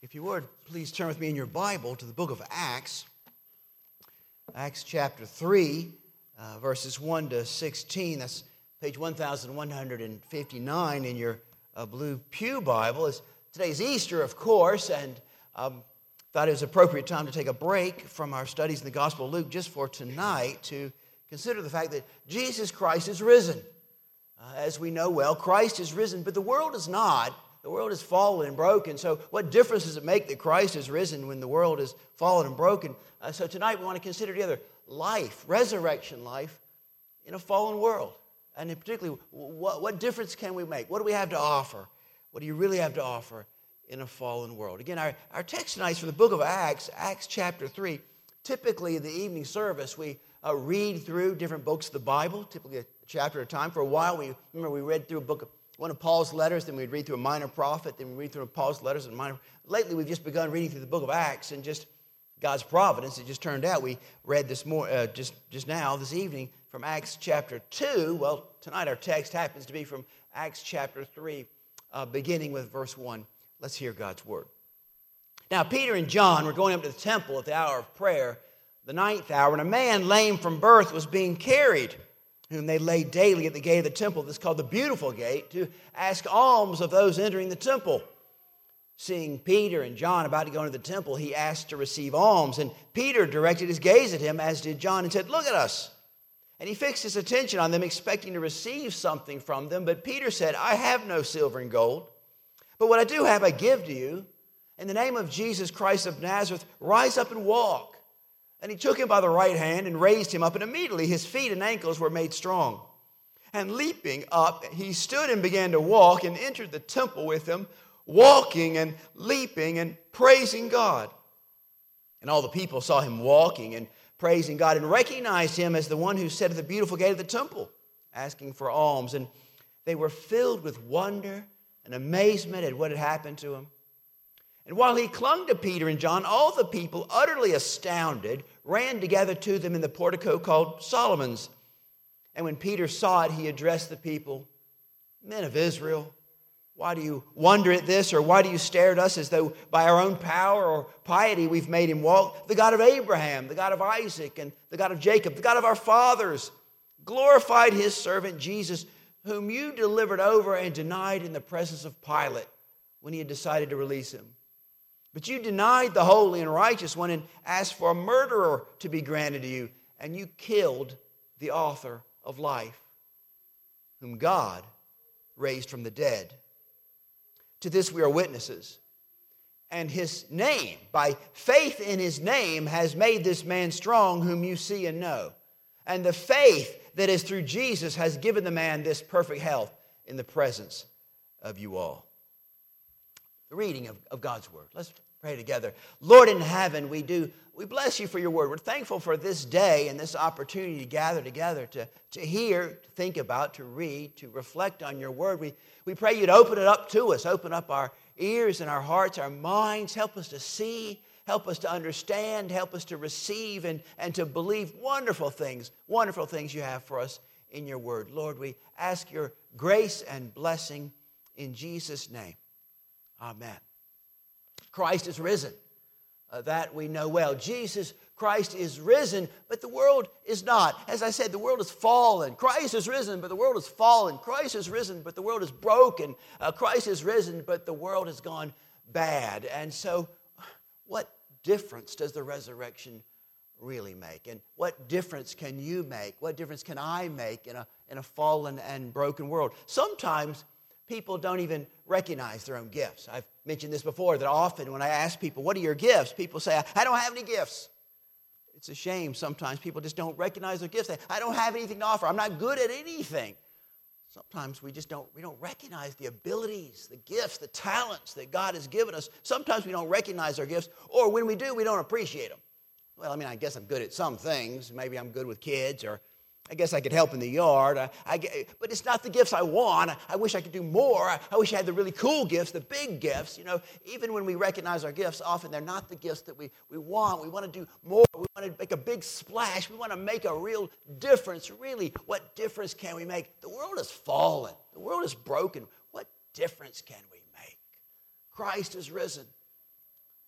If you would, please turn with me in your Bible to the book of Acts. Acts chapter 3, verses 1 to 16. That's page 1159 in your blue pew Bible. Today's Easter, of course, and thought it was appropriate time to take a break from our studies in the Gospel of Luke just for tonight to consider the fact that Jesus Christ is risen. As we know well, Christ is risen, but the world is not. The world is fallen and broken. So what difference does it make that Christ is risen when the world is fallen and broken? So tonight we want to consider together life, resurrection life in a fallen world. And in particular, what difference can we make? What do we have to offer? What do you really have to offer in a fallen world? Again, our text tonight is from the book of Acts, Acts chapter 3. Typically in the evening service, we read through different books of the Bible, typically a chapter at a time. For a while, we read through one of Paul's letters, then we'd read through a minor prophet, then we'd read through Paul's letters and minor. Lately, we've just begun reading through the book of Acts, and just God's providence, it just turned out we read this just now, this evening, from Acts chapter 2. Well, tonight our text happens to be from Acts chapter 3, beginning with verse 1. Let's hear God's word. Now, Peter and John were going up to the temple at the hour of prayer, the 9th hour, and a man lame from birth was being carried, whom they laid daily at the gate of the temple, that's called the Beautiful Gate, to ask alms of those entering the temple. Seeing Peter and John about to go into the temple, he asked to receive alms, and Peter directed his gaze at him, as did John, and said, "Look at us." And he fixed his attention on them, expecting to receive something from them. But Peter said, "I have no silver and gold, but what I do have I give to you. In the name of Jesus Christ of Nazareth, rise up and walk." And he took him by the right hand and raised him up, and immediately his feet and ankles were made strong. And leaping up, he stood and began to walk, and entered the temple with them, walking and leaping and praising God. And all the people saw him walking and praising God, and recognized him as the one who sat at the beautiful gate of the temple, asking for alms. And they were filled with wonder and amazement at what had happened to him. And while he clung to Peter and John, all the people, utterly astounded, ran together to them in the portico called Solomon's. And when Peter saw it, he addressed the people, "Men of Israel, why do you wonder at this, or why do you stare at us as though by our own power or piety we've made him walk? The God of Abraham, the God of Isaac, and the God of Jacob, the God of our fathers, glorified his servant Jesus, whom you delivered over and denied in the presence of Pilate when he had decided to release him. But you denied the holy and righteous one and asked for a murderer to be granted to you, and you killed the author of life, whom God raised from the dead. To this we are witnesses. And his name, by faith in his name, has made this man strong, whom you see and know. And the faith that is through Jesus has given the man this perfect health in the presence of you all." The reading of God's word. Let's pray together. Lord in heaven, we bless you for your word. We're thankful for this day and this opportunity to gather together, to hear, to think about, to read, to reflect on your word. We pray you'd open it up to us, open up our ears and our hearts, our minds, help us to see, help us to understand, help us to receive and to believe wonderful things you have for us in your word. Lord, we ask your grace and blessing in Jesus' name. Amen. Christ is risen. That we know well. Jesus Christ is risen, but the world is not. As I said, the world is fallen. Christ is risen, but the world is fallen. Christ is risen, but the world is broken. Christ is risen, but the world has gone bad. And so, what difference does the resurrection really make? And what difference can you make? What difference can I make in a fallen and broken world? Sometimes people don't even recognize their own gifts. I've mentioned this before, that often when I ask people, "What are your gifts?" people say, "I don't have any gifts." It's a shame sometimes people just don't recognize their gifts. "I don't have anything to offer. I'm not good at anything." Sometimes we don't recognize the abilities, the gifts, the talents that God has given us. Sometimes we don't recognize our gifts, or when we do, we don't appreciate them. Well, I guess I'm good at some things. Maybe I'm good with kids, or I guess I could help in the yard, but it's not the gifts I want. I wish I could do more. I wish I had the really cool gifts, the big gifts. Even when we recognize our gifts, often they're not the gifts that we want. We want to do more. We want to make a big splash. We want to make a real difference. Really, what difference can we make? The world is fallen. The world is broken. What difference can we make? Christ is risen.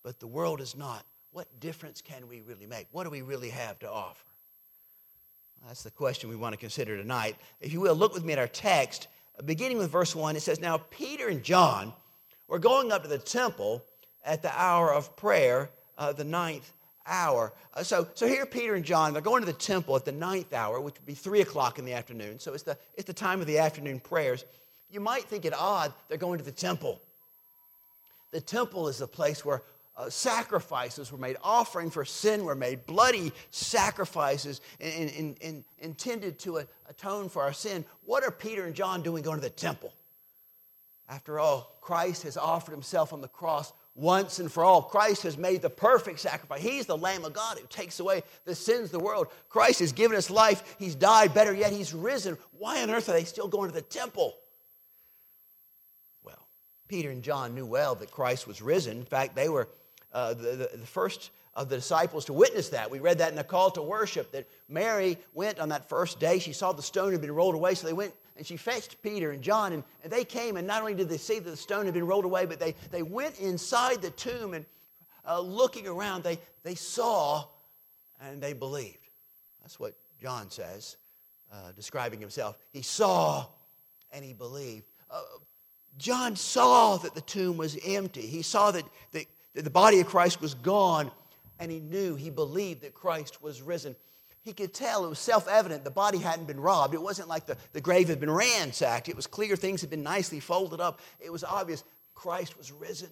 but the world is not. What difference can we really make? What do we really have to offer? That's the question we want to consider tonight. If you will, look with me at our text. Beginning with verse 1, it says, "Now Peter and John were going up to the temple at the hour of prayer, the ninth hour." So here Peter and John, they're going to the temple at the ninth hour, which would be 3 o'clock in the afternoon. So it's the time of the afternoon prayers. You might think it odd they're going to the temple. The temple is the place where sacrifices were made, offering for sin were made, bloody sacrifices intended to atone for our sin. What are Peter and John doing going to the temple? After all, Christ has offered himself on the cross once and for all. Christ has made the perfect sacrifice. He's the Lamb of God who takes away the sins of the world. Christ has given us life. He's died. Better yet, he's risen. Why on earth are they still going to the temple? Well, Peter and John knew well that Christ was risen. In fact, they were the first of the disciples to witness that. We read that in the call to worship, that Mary went on that first day. She saw the stone had been rolled away, so they went and she fetched Peter and John, and they came, and not only did they see that the stone had been rolled away, but they went inside the tomb, and looking around, they saw and they believed. That's what John says, describing himself. He saw and he believed. John saw that the tomb was empty. He saw that the body of Christ was gone, and he knew, he believed that Christ was risen. He could tell, it was self-evident, the body hadn't been robbed. It wasn't like the grave had been ransacked. It was clear things had been nicely folded up. It was obvious Christ was risen.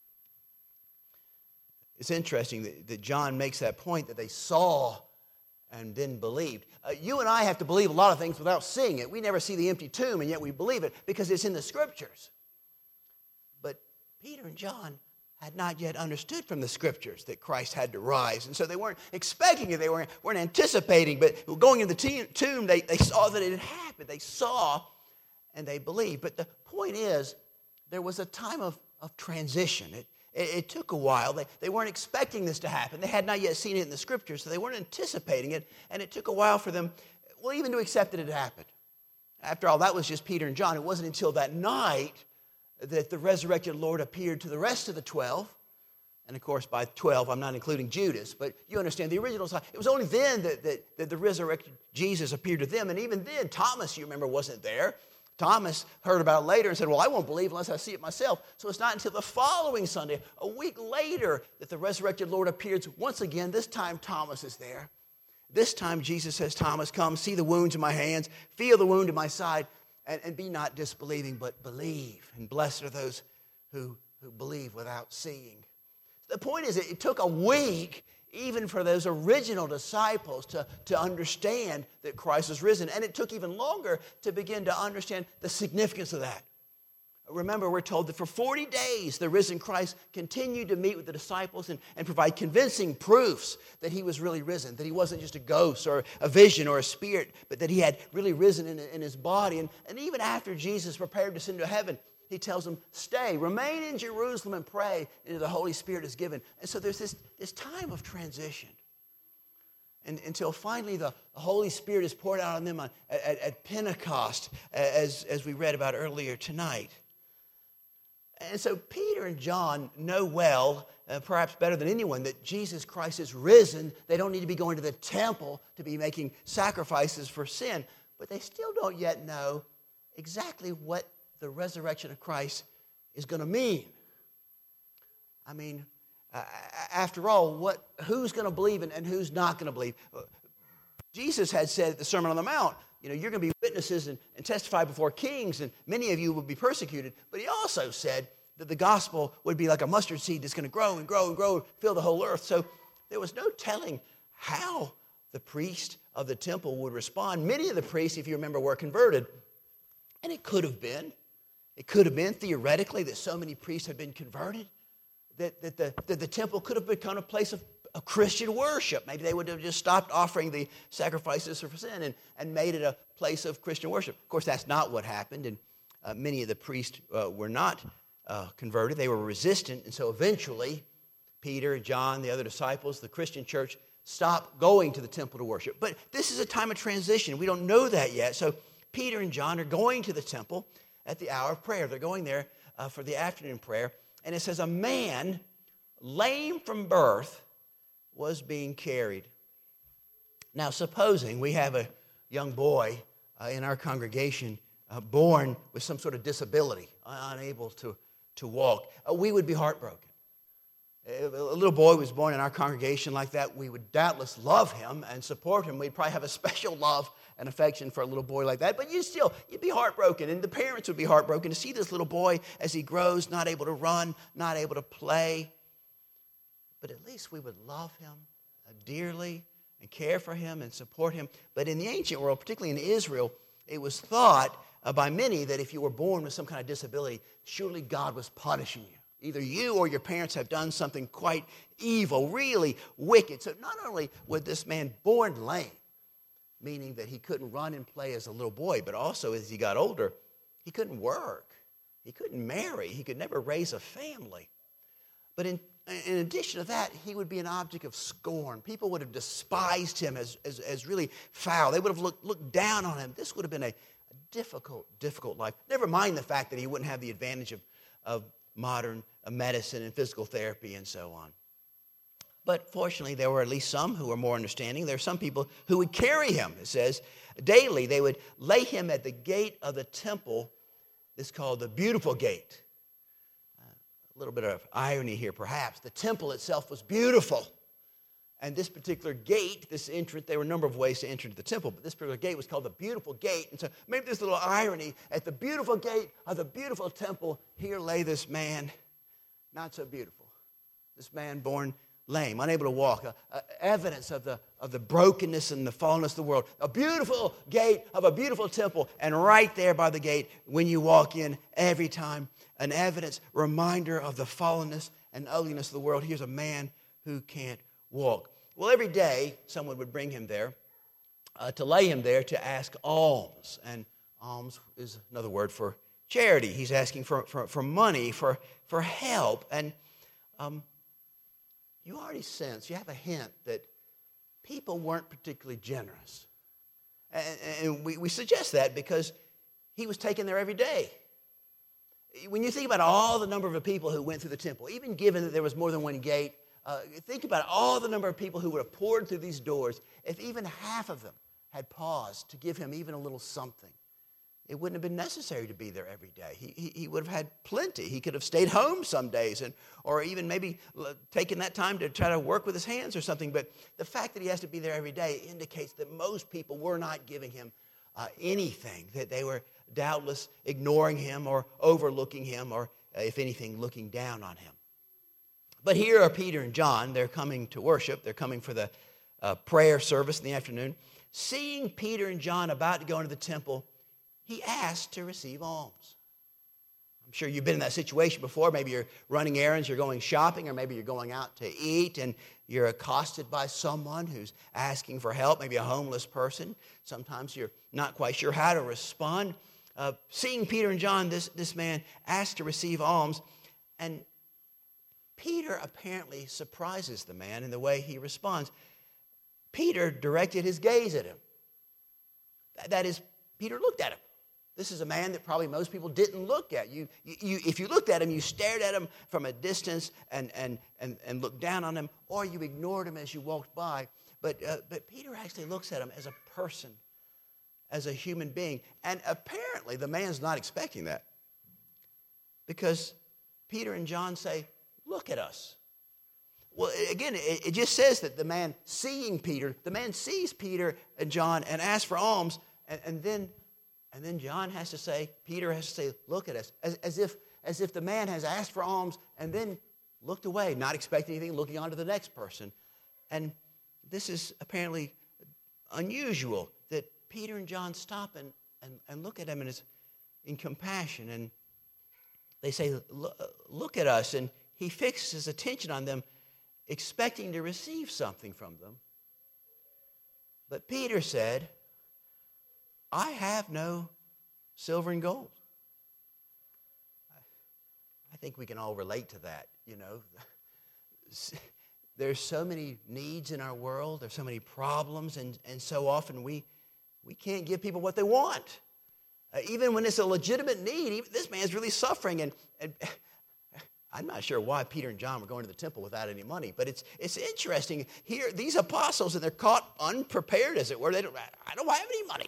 It's interesting that John makes that point, that they saw and then believed. You and I have to believe a lot of things without seeing it. We never see the empty tomb, and yet we believe it because it's in the Scriptures. But Peter and John had not yet understood from the Scriptures that Christ had to rise. And so they weren't expecting it. They weren't anticipating. But going into the tomb, they saw that it had happened. They saw and they believed. But the point is, there was a time of transition. It took a while. They weren't expecting this to happen. They had not yet seen it in the Scriptures, so they weren't anticipating it. And it took a while for them, well, even to accept that it had happened. After all, that was just Peter and John. It wasn't until that night that the resurrected Lord appeared to the rest of the 12. And of course, by 12, I'm not including Judas, but you understand the original sign. It was only then that the resurrected Jesus appeared to them. And even then, Thomas, you remember, wasn't there. Thomas heard about it later and said, well, I won't believe unless I see it myself. So it's not until the following Sunday, a week later, that the resurrected Lord appears once again. This time, Thomas is there. This time, Jesus says, Thomas, come, see the wounds in my hands, feel the wound in my side, and be not disbelieving, but believe. And blessed are those who believe without seeing. The point is, it took a week even for those original disciples to understand that Christ was risen. And it took even longer to begin to understand the significance of that. Remember, we're told that for 40 days, the risen Christ continued to meet with the disciples and provide convincing proofs that he was really risen, that he wasn't just a ghost or a vision or a spirit, but that he had really risen in his body. And even after Jesus prepared to send to heaven, he tells them, stay, remain in Jerusalem and pray until the Holy Spirit is given. And so there's this time of transition. And until finally the Holy Spirit is poured out on them at Pentecost, as we read about earlier tonight. And so Peter and John know well, perhaps better than anyone, that Jesus Christ is risen. They don't need to be going to the temple to be making sacrifices for sin. But they still don't yet know exactly what the resurrection of Christ is going to mean. I mean, after all, who's going to believe and who's not going to believe? Jesus had said at the Sermon on the Mount, you're going to be witnesses and testify before kings, and many of you will be persecuted. But he also said that the gospel would be like a mustard seed that's going to grow and grow and grow and fill the whole earth. So there was no telling how the priest of the temple would respond. Many of the priests, if you remember, were converted. And it could have been theoretically that so many priests had been converted that the temple could have become a place of Christian worship. Maybe they would have just stopped offering the sacrifices for sin and made it a place of Christian worship. Of course, that's not what happened, and many of the priests were not converted. They were resistant, and so eventually Peter, John, the other disciples, the Christian church stopped going to the temple to worship. But this is a time of transition. We don't know that yet. So Peter and John are going to the temple at the hour of prayer. They're going there for the afternoon prayer. And it says, a man lame from birth, was being carried. Now, supposing we have a young boy in our congregation born with some sort of disability, unable to walk, we would be heartbroken. If a little boy was born in our congregation like that, we would doubtless love him and support him. We'd probably have a special love and affection for a little boy like that. But you'd be heartbroken, and the parents would be heartbroken to see this little boy as he grows, not able to run, not able to play. But at least we would love him dearly and care for him and support him. But in the ancient world, particularly in Israel, it was thought by many that if you were born with some kind of disability, surely God was punishing you. Either you or your parents have done something quite evil, really wicked. So not only was this man born lame, meaning that he couldn't run and play as a little boy, but also as he got older, he couldn't work. He couldn't marry. He could never raise a family. But in addition to that, he would be an object of scorn. People would have despised him as really foul. They would have looked down on him. This would have been a difficult life. Never mind the fact that he wouldn't have the advantage of modern medicine and physical therapy and so on. But fortunately, there were at least some who were more understanding. There are some people who would carry him. It says, daily they would lay him at the gate of the temple. This is called the Beautiful Gate. A little bit of irony here, perhaps. The temple itself was beautiful. And this particular gate, this entrance, there were a number of ways to enter into the temple, but this particular gate was called the Beautiful Gate. And so maybe there's a little irony. At the beautiful gate of the beautiful temple, here lay this man, not so beautiful. This man born lame, unable to walk, evidence of the brokenness and the fallenness of the world. A beautiful gate of a beautiful temple, and right there by the gate, when you walk in every time, an evidence, reminder of the fallenness and ugliness of the world. Here's a man who can't walk. Well, every day, someone would bring him there to lay him there to ask alms. And alms is another word for charity. He's asking for money, for help. And you already sense, you have a hint that people weren't particularly generous. And we suggest that because he was taken there every day. When you think about all the number of people who went through the temple, even given that there was more than one gate, think about all the number of people who would have poured through these doors. If even half of them had paused to give him even a little something, it wouldn't have been necessary to be there every day. He would have had plenty. He could have stayed home some days or even maybe taken that time to try to work with his hands or something. But the fact that he has to be there every day indicates that most people were not giving him anything, that they were doubtless ignoring him or overlooking him or, if anything, looking down on him. But here are Peter and John. They're coming to worship. They're coming for the prayer service in the afternoon. Seeing Peter and John about to go into the temple, he asked to receive alms. I'm sure you've been in that situation before. Maybe you're running errands, you're going shopping, or maybe you're going out to eat, and you're accosted by someone who's asking for help, maybe a homeless person. Sometimes you're not quite sure how to respond. Seeing Peter and John, this man asked to receive alms, and Peter apparently surprises the man in the way he responds. Peter directed his gaze at him. That is, Peter looked at him. This is a man that probably most people didn't look at. If you looked at him, you stared at him from a distance and looked down on him, or you ignored him as you walked by. But Peter actually looks at him as a person, as a human being. And apparently the man's not expecting that, because Peter and John say, "Look at us." Well, again, it just says that the man seeing Peter, the man sees Peter and John and asks for alms, and then John has to say, Peter has to say, "Look at us," as if the man has asked for alms and then looked away, not expecting anything, looking on to the next person. And this is apparently unusual, that Peter and John stop and look at him in compassion. And they say, "Look at us." And he fixes his attention on them, expecting to receive something from them. But Peter said, "I have no silver and gold." I think we can all relate to that, you know. There's so many needs in our world. There's so many problems, and so often we can't give people what they want. Even when it's a legitimate need, this man's really suffering, and I'm not sure why Peter and John were going to the temple without any money, but it's interesting. Here, these apostles, and they're caught unprepared, as it were. I don't have any money.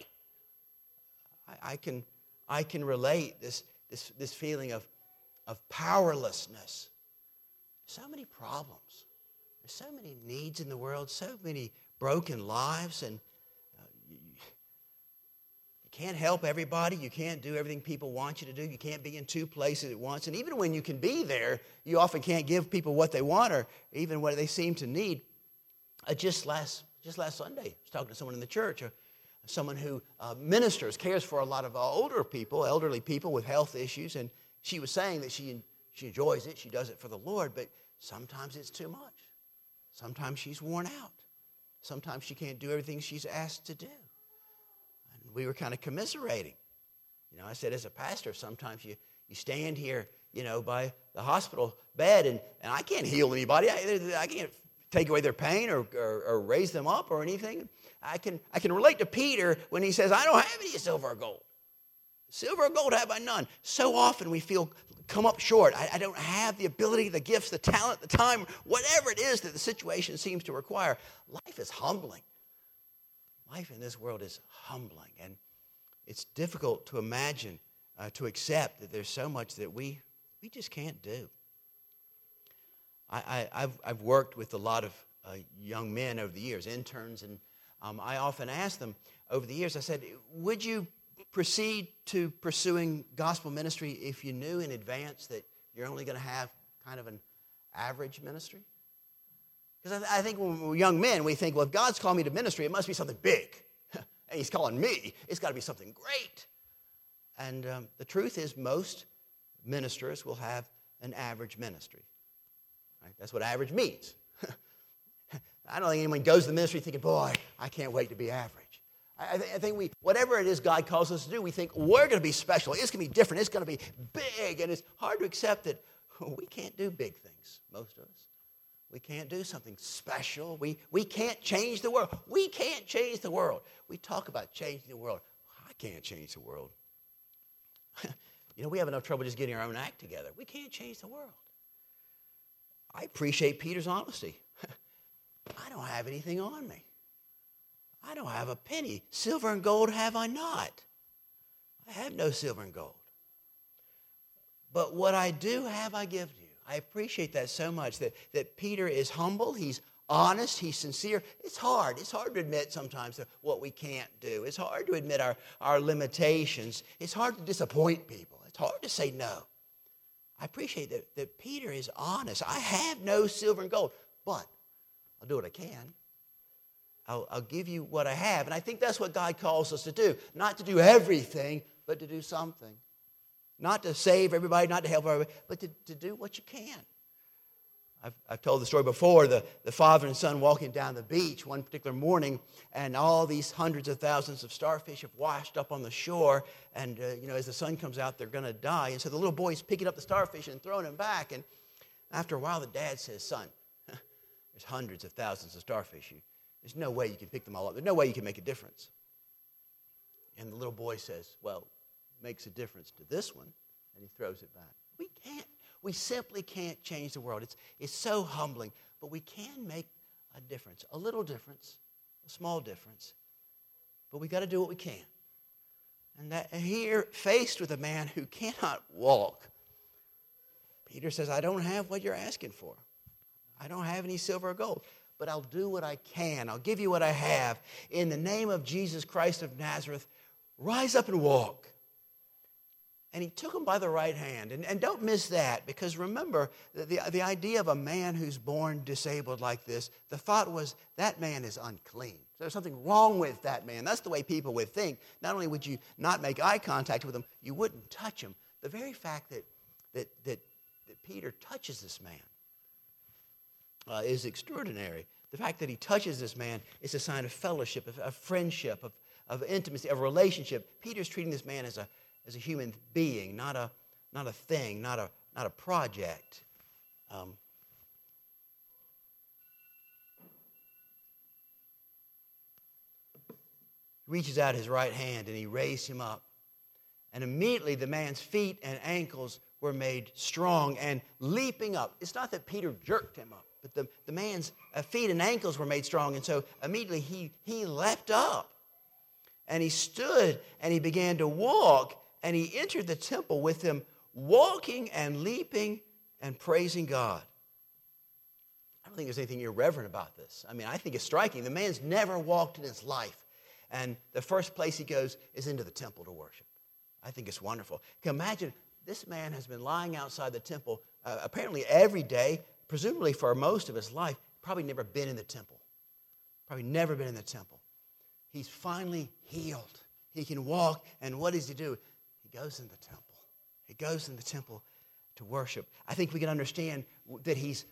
I can relate this feeling of powerlessness. So many problems. There's so many needs in the world, so many broken lives, and you can't help everybody. You can't do everything people want you to do. You can't be in two places at once. And even when you can be there, you often can't give people what they want or even what they seem to need. Just last Sunday, I was talking to someone in the church, someone who ministers, cares for a lot of elderly people with health issues, and she was saying that she enjoys it. She does it for the Lord, but sometimes it's too much. Sometimes she's worn out. Sometimes she can't do everything she's asked to do. And we were kind of commiserating. I said, as a pastor, sometimes you stand here, by the hospital bed, and I can't heal anybody. I can't take away their pain or raise them up or anything. I can relate to Peter when he says, I don't have any silver or gold. Silver or gold have I none. So often we feel come up short. I don't have the ability, the gifts, the talent, the time, whatever it is that the situation seems to require. Life is humbling. Life in this world is humbling. And it's difficult to imagine, to accept that there's so much that we just can't do. I've worked with a lot of young men over the years, interns, and I often ask them over the years, I said, would you proceed to pursuing gospel ministry if you knew in advance that you're only going to have kind of an average ministry? Because I think when we're young men, we think, well, if God's calling me to ministry, it must be something big. And he's calling me. It's got to be something great. And the truth is most ministers will have an average ministry. Right? That's what average means. I don't think anyone goes to the ministry thinking, boy, I can't wait to be average. I think whatever it is God calls us to do, we think we're going to be special. It's going to be different. It's going to be big. And it's hard to accept that we can't do big things, most of us. We can't do something special. We can't change the world. We can't change the world. We talk about changing the world. I can't change the world. We have enough trouble just getting our own act together. We can't change the world. I appreciate Peter's honesty. I don't have anything on me. I don't have a penny. Silver and gold have I not. I have no silver and gold. But what I do have, I give to you. I appreciate that so much, that Peter is humble, he's honest, he's sincere. It's hard. It's hard to admit sometimes what we can't do. It's hard to admit our limitations. It's hard to disappoint people. It's hard to say no. I appreciate that Peter is honest. I have no silver and gold, but I'll do what I can. I'll give you what I have. And I think that's what God calls us to do. Not to do everything, but to do something. Not to save everybody, not to help everybody, but to do what you can. I've told the story before, the father and son walking down the beach one particular morning, and all these hundreds of thousands of starfish have washed up on the shore, and as the sun comes out, they're going to die. And so the little boy's picking up the starfish and throwing them back, and after a while, the dad says, son, there's hundreds of thousands of starfish. There's no way you can pick them all up. There's no way you can make a difference. And the little boy says, well, it makes a difference to this one. And he throws it back. We can't. We simply can't change the world. It's so humbling. But we can make a difference, a little difference, a small difference. But we got to do what we can. And that here, faced with a man who cannot walk, Peter says, I don't have what you're asking for. I don't have any silver or gold. But I'll do what I can. I'll give you what I have. In the name of Jesus Christ of Nazareth, rise up and walk. And he took him by the right hand. And don't miss that, because remember, the idea of a man who's born disabled like this, the thought was that man is unclean. There's something wrong with that man. That's the way people would think. Not only would you not make eye contact with him, you wouldn't touch him. The very fact that Peter touches this man is extraordinary. The fact that he touches this man is a sign of fellowship, of friendship, of intimacy, of relationship. Peter's treating this man as a human being, not a thing, not a project. Reaches out his right hand and he raised him up. And immediately the man's feet and ankles were made strong and leaping up. It's not that Peter jerked him up, but the man's feet and ankles were made strong. And so immediately he leapt up. And he stood and he began to walk. And he entered the temple with them, walking and leaping and praising God. I don't think there's anything irreverent about this. I mean, I think it's striking. The man's never walked in his life. And the first place he goes is into the temple to worship. I think it's wonderful. Can you imagine, this man has been lying outside the temple apparently every day, presumably for most of his life, probably never been in the temple. Probably never been in the temple. He's finally healed. He can walk, and what does he do? He goes in the temple. He goes in the temple to worship. I think we can understand that he's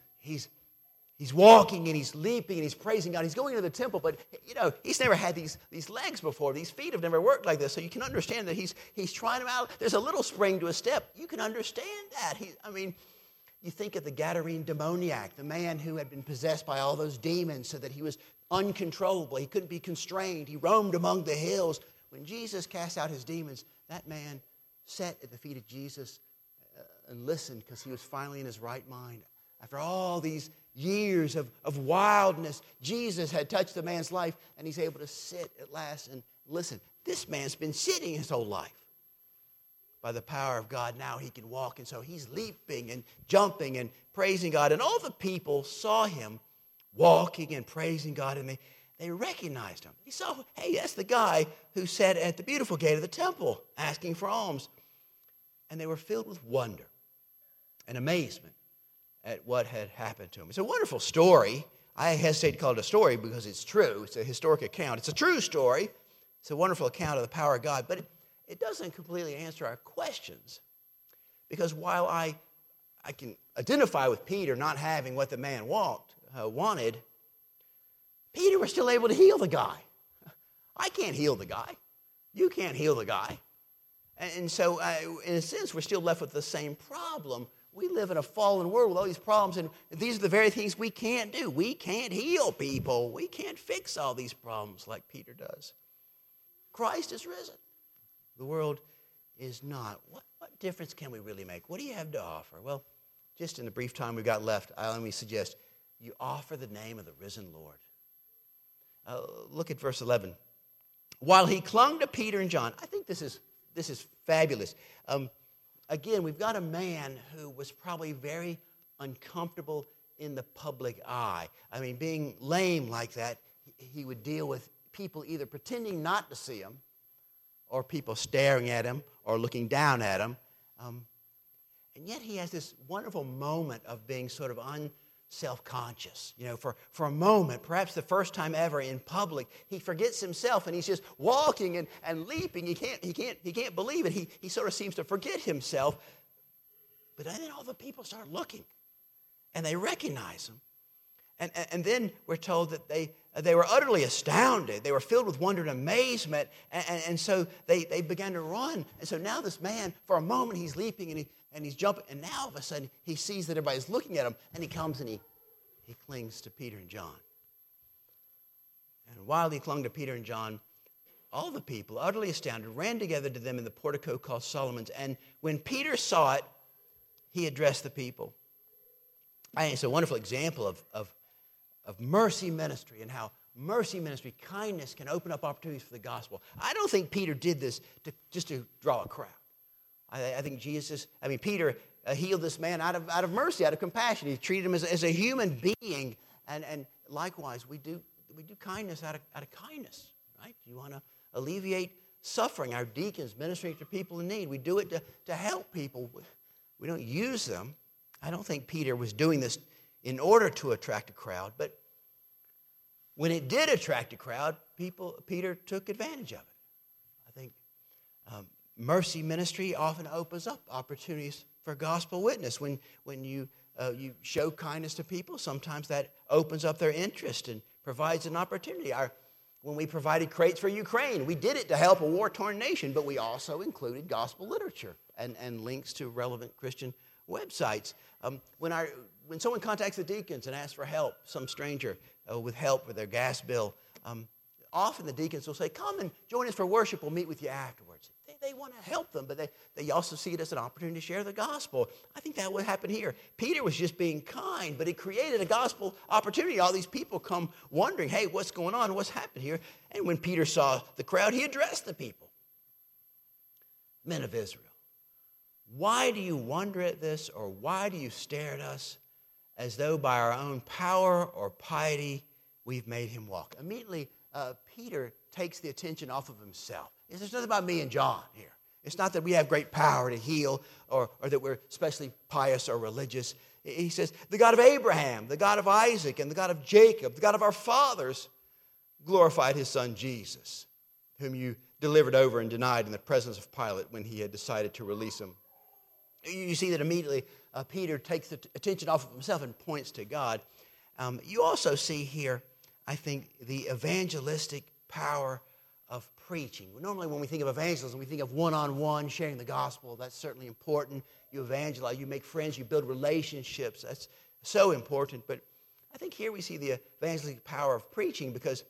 walking and he's leaping and he's praising God. He's going into the temple, but he's never had these legs before. These feet have never worked like this. So you can understand that he's trying them out. There's a little spring to his step. You can understand that. You think of the Gadarene demoniac, the man who had been possessed by all those demons so that he was uncontrollable. He couldn't be constrained. He roamed among the hills. When Jesus cast out his demons, that man sat at the feet of Jesus and listened because he was finally in his right mind. After all these years of wildness, Jesus had touched the man's life, and he's able to sit at last and listen. This man's been sitting his whole life. By the power of God, now he can walk, and so he's leaping and jumping and praising God. And all the people saw him walking and praising God, and they recognized him. They saw, hey, that's the guy who sat at the beautiful gate of the temple asking for alms. And they were filled with wonder and amazement at what had happened to him. It's a wonderful story. I hesitate to call it a story because it's true. It's a historic account. It's a true story. It's a wonderful account of the power of God, but it doesn't completely answer our questions. Because while I can identify with Peter not having what the man wanted, Peter was still able to heal the guy. I can't heal the guy. You can't heal the guy. And so, in a sense, we're still left with the same problem. We live in a fallen world with all these problems, and these are the very things we can't do. We can't heal people. We can't fix all these problems like Peter does. Christ is risen. The world is not. What difference can we really make? What do you have to offer? Well, just in the brief time we've got left, let me suggest you offer the name of the risen Lord. Look at verse 11. While he clung to Peter and John, I think this is fabulous. Again, we've got a man who was probably very uncomfortable in the public eye. I mean, being lame like that, he would deal with people either pretending not to see him or people staring at him or looking down at him. And yet he has this wonderful moment of being sort of self-conscious. For a moment, perhaps the first time ever in public, he forgets himself and he's just walking and leaping. He can't believe it. He sort of seems to forget himself. But then all the people start looking and they recognize him. And then we're told that they were utterly astounded. They were filled with wonder and amazement. And so they began to run. And so now this man, for a moment, he's leaping and he's jumping. And now all of a sudden, he sees that everybody's looking at him. And he comes and he clings to Peter and John. And while he clung to Peter and John, all the people, utterly astounded, ran together to them in the portico called Solomon's. And when Peter saw it, he addressed the people. I think it's a wonderful example of mercy ministry and how mercy ministry, kindness, can open up opportunities for the gospel. I don't think Peter did this just to draw a crowd. I think Peter healed this man out of mercy, out of compassion. He treated him as a human being. And likewise, we do kindness out of kindness, right? You want to alleviate suffering. Our deacons ministering to people in need. We do it to help people. We don't use them. I don't think Peter was doing this in order to attract a crowd, but when it did attract a crowd, Peter took advantage of it. I think mercy ministry often opens up opportunities for gospel witness. When you show kindness to people, sometimes that opens up their interest and provides an opportunity. When we provided crates for Ukraine, we did it to help a war-torn nation, but we also included gospel literature and links to relevant Christian websites. When someone contacts the deacons and asks for help, some stranger with help with their gas bill, often the deacons will say, come and join us for worship. We'll meet with you afterwards. they want to help them, but they also see it as an opportunity to share the gospel. I think that would happen here. Peter was just being kind, but it created a gospel opportunity. All these people come wondering, hey, what's going on? What's happened here? And when Peter saw the crowd, he addressed the people. Men of Israel, why do you wonder at this, or why do you stare at us as though by our own power or piety we've made him walk? Immediately, Peter takes the attention off of himself. There's nothing about me and John here. It's not that we have great power to heal or that we're especially pious or religious. He says, the God of Abraham, the God of Isaac, and the God of Jacob, the God of our fathers, glorified his son Jesus, whom you delivered over and denied in the presence of Pilate when he had decided to release him. You see that immediately Peter takes the attention off of himself and points to God. You also see here, I think, the evangelistic power of preaching. Normally when we think of evangelism, we think of one-on-one sharing the gospel. That's certainly important. You evangelize, you make friends, you build relationships. That's so important. But I think here we see the evangelistic power of preaching because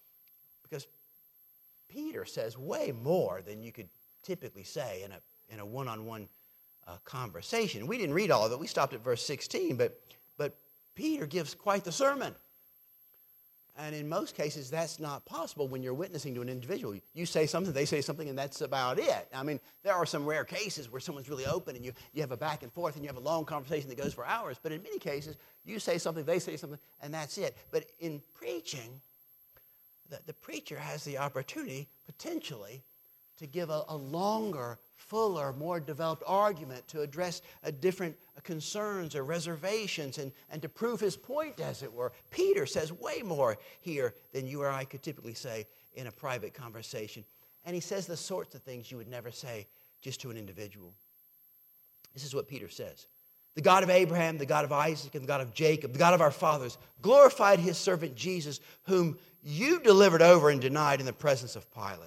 Peter says way more than you could typically say in a one-on-one conversation. We didn't read all of it. We stopped at verse 16, but Peter gives quite the sermon. And in most cases, that's not possible when you're witnessing to an individual. You say something, they say something, and that's about it. I mean, there are some rare cases where someone's really open and you have a back and forth and you have a long conversation that goes for hours. But in many cases, you say something, they say something, and that's it. But in preaching, the preacher has the opportunity, potentially, to give a longer, fuller, more developed argument, to address different concerns or reservations and to prove his point, as it were. Peter says way more here than you or I could typically say in a private conversation. And he says the sorts of things you would never say just to an individual. This is what Peter says. The God of Abraham, the God of Isaac, and the God of Jacob, the God of our fathers, glorified his servant Jesus, whom you delivered over and denied in the presence of Pilate.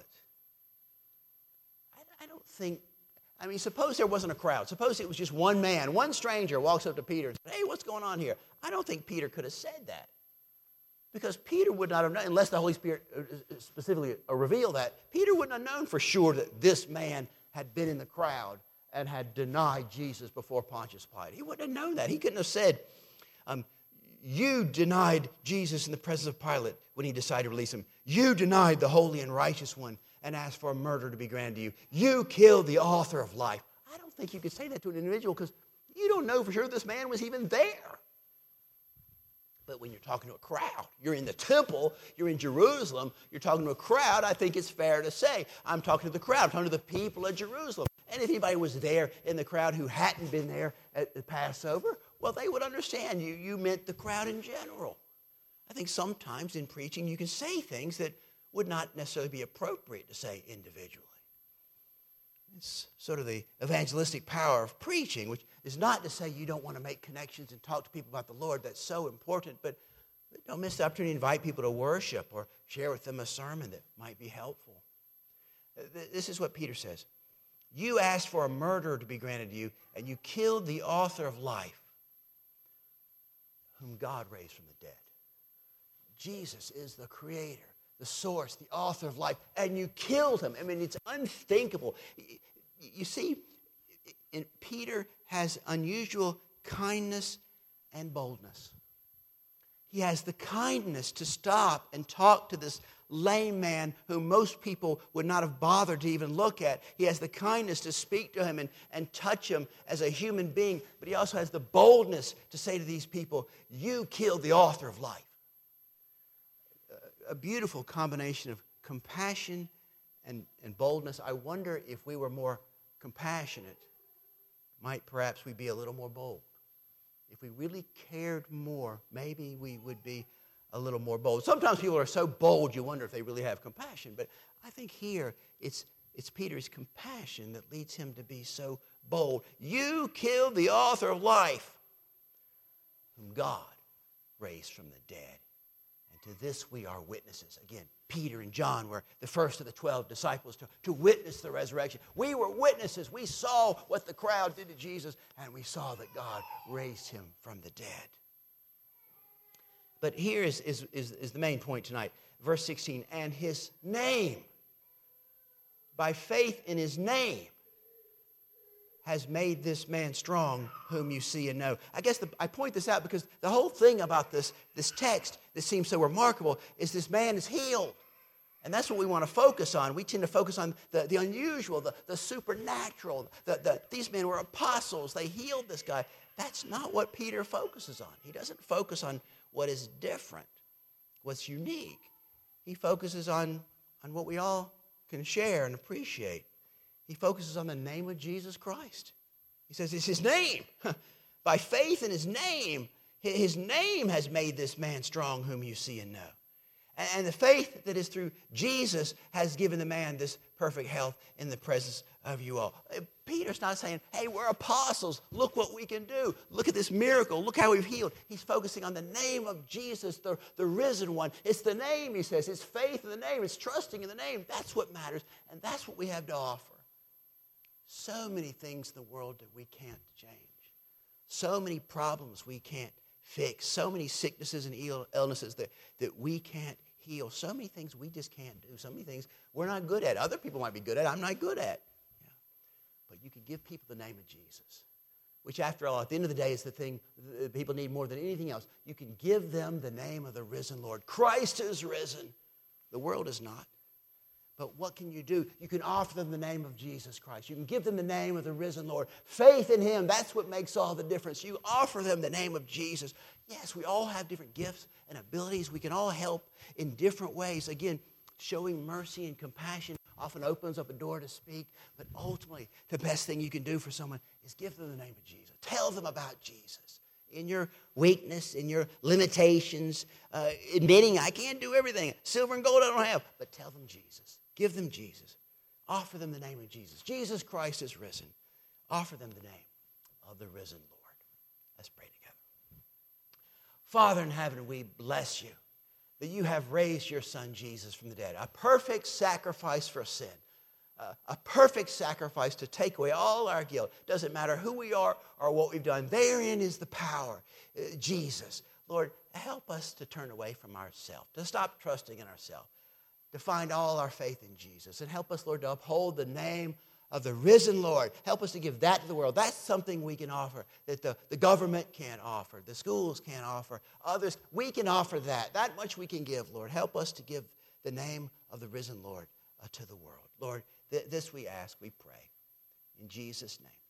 I mean, suppose there wasn't a crowd. Suppose it was just one man, one stranger walks up to Peter and says, hey, what's going on here? I don't think Peter could have said that. Because Peter would not have known, unless the Holy Spirit specifically revealed that, Peter wouldn't have known for sure that this man had been in the crowd and had denied Jesus before Pontius Pilate. He wouldn't have known that. He couldn't have said, you denied Jesus in the presence of Pilate when he decided to release him. You denied the holy and righteous one and asked for a murder to be granted to you. You killed the author of life. I don't think you could say that to an individual because you don't know for sure this man was even there. But when you're talking to a crowd, you're in the temple, you're in Jerusalem, you're talking to a crowd, I think it's fair to say, I'm talking to the crowd, I'm talking to the people of Jerusalem. And if anybody was there in the crowd who hadn't been there at the Passover, well, they would understand you meant the crowd in general. I think sometimes in preaching you can say things that would not necessarily be appropriate to say individually. It's sort of the evangelistic power of preaching, which is not to say you don't want to make connections and talk to people about the Lord. That's so important, but don't miss the opportunity to invite people to worship or share with them a sermon that might be helpful. This is what Peter says. You asked for a murderer to be granted to you, and you killed the author of life, whom God raised from the dead. Jesus is the creator, the source, the author of life, and you killed him. I mean, it's unthinkable. You see, Peter has unusual kindness and boldness. He has the kindness to stop and talk to this lame man whom most people would not have bothered to even look at. He has the kindness to speak to him and touch him as a human being, but he also has the boldness to say to these people, you killed the author of life. A beautiful combination of compassion and boldness. I wonder if we were more compassionate, might perhaps we be a little more bold. If we really cared more, maybe we would be a little more bold. Sometimes people are so bold you wonder if they really have compassion, but I think here it's Peter's compassion that leads him to be so bold. You killed the author of life, whom God raised from the dead. To this we are witnesses. Again, Peter and John were the first of the 12 disciples to witness the resurrection. We were witnesses. We saw what the crowd did to Jesus, and we saw that God raised him from the dead. But here is the main point tonight. Verse 16, and his name, by faith in his name, has made this man strong whom you see and know. I guess I point this out because the whole thing about this text that seems so remarkable is this man is healed. And that's what we want to focus on. We tend to focus on the unusual, the supernatural. These men were apostles. They healed this guy. That's not what Peter focuses on. He doesn't focus on what is different, what's unique. He focuses on what we all can share and appreciate. He focuses on the name of Jesus Christ. He says it's his name. By faith in his name has made this man strong whom you see and know. And the faith that is through Jesus has given the man this perfect health in the presence of you all. Peter's not saying, hey, we're apostles. Look what we can do. Look at this miracle. Look how we've healed. He's focusing on the name of Jesus, the risen one. It's the name, he says. It's faith in the name. It's trusting in the name. That's what matters. And that's what we have to offer. So many things in the world that we can't change. So many problems we can't fix. So many sicknesses and illnesses that we can't heal. So many things we just can't do. So many things we're not good at. Other people might be good at. I'm not good at. Yeah. But you can give people the name of Jesus, which after all, at the end of the day, is the thing that people need more than anything else. You can give them the name of the risen Lord. Christ is risen. The world is not. But what can you do? You can offer them the name of Jesus Christ. You can give them the name of the risen Lord. Faith in him, that's what makes all the difference. You offer them the name of Jesus. Yes, we all have different gifts and abilities. We can all help in different ways. Again, showing mercy and compassion often opens up a door to speak. But ultimately, the best thing you can do for someone is give them the name of Jesus. Tell them about Jesus. In your weakness, in your limitations, admitting I can't do everything. Silver and gold I don't have. But tell them Jesus. Give them Jesus. Offer them the name of Jesus. Jesus Christ is risen. Offer them the name of the risen Lord. Let's pray together. Father in heaven, we bless you that you have raised your son Jesus from the dead. A perfect sacrifice for sin. A perfect sacrifice to take away all our guilt. Doesn't matter who we are or what we've done. Therein is the power. Jesus. Lord, help us to turn away from ourselves. To stop trusting in ourselves. To find all our faith in Jesus. And help us, Lord, to uphold the name of the risen Lord. Help us to give that to the world. That's something we can offer that the government can't offer. The schools can't offer. Others, we can offer that. That much we can give, Lord. Help us to give the name of the risen Lord to the world. Lord, this we ask, we pray. In Jesus' name.